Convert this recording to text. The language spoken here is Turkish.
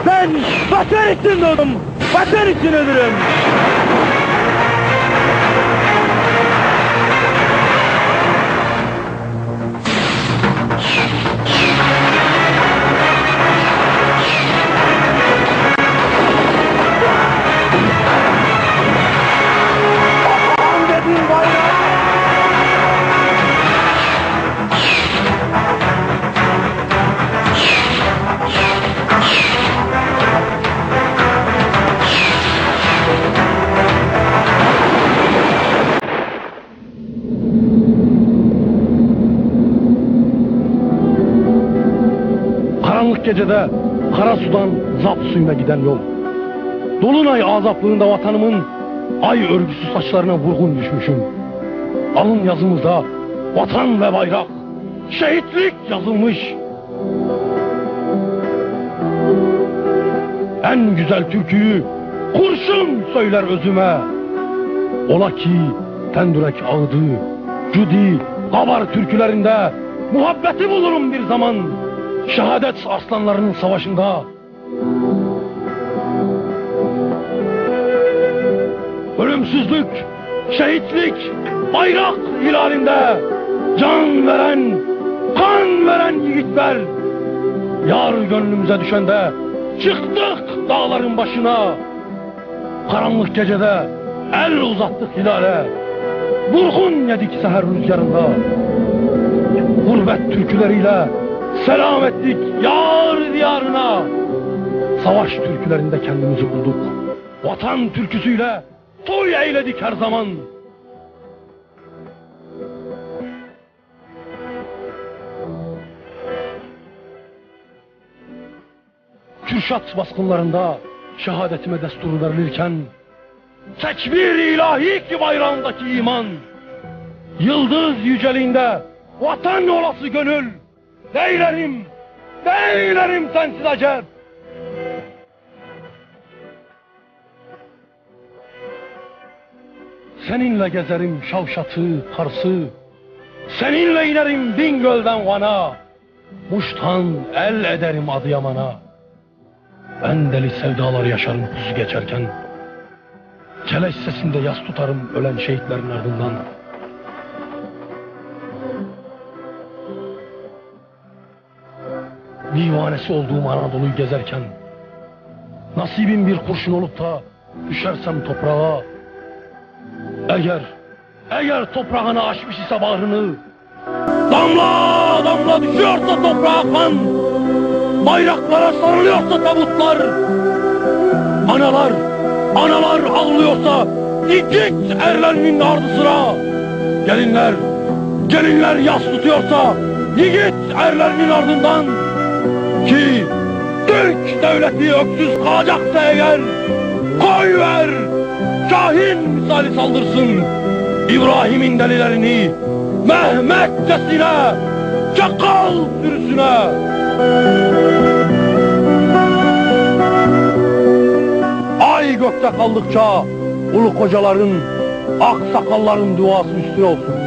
Ben vatan için doğdum, vatan için ölürüm. Karanlık gecede Karasu'dan Zap suyuna giden yol. Dolunay azaplığında vatanımın ay örgüsü saçlarına vurgun düşmüşüm. Alın yazımızda vatan ve bayrak, şehitlik yazılmış. En güzel türküyü kurşun söyler özüme. Ola ki Tendürek ağıdı, Cudi, Kabar türkülerinde muhabbeti bulurum bir zaman. Şehadet aslanlarının savaşında. Ölümsüzlük, şehitlik, bayrak hilalinde can veren, kan veren yiğitler. Yar gönlümüze düşende çıktık dağların başına. Karanlık gecede el uzattık hilale. Vurgun yedik seher rüzgarında. Gurbet türküleriyle selam ettik yar diyarına. Savaş türkülerinde kendimizi bulduk. Vatan türküsüyle toy eyledik her zaman. Kürşat baskınlarında şehadetime destur verilirken tekbir ilahi ki bayrağındaki iman, yıldız yüceliğinde vatan olası gönül. Değilerim, değilerim sensiz acep. Seninle gezerim Şavşat'ı, Kars'ı. Seninle inerim Bingöl'den Van'a. Muş'tan el ederim Adıyaman'a. Ben deli sevdalar yaşarım kuzu geçerken. Keleş sesinde yas tutarım ölen şehitlerin ardından. Divanesi olduğum Anadolu'yu gezerken nasibim bir kurşun olup da düşersem toprağa, eğer toprağını aşmış ise bağrını, damla damla düşüyorsa toprağa kan, bayraklara sarılıyorsa tabutlar, analar ağlıyorsa yiğit erlerinin ardı sıra, gelinler yas tutuyorsa yiğit erlerinin ardından. Ki Türk devleti öksüz kalacaksa eğer, koy ver, Şahin misali saldırsın İbrahim'in delilerini, Mehmetçesine, çakal sürüsüne. Ay gökte kaldıkça ulu kocaların, ak sakalların duası üstüne olsun.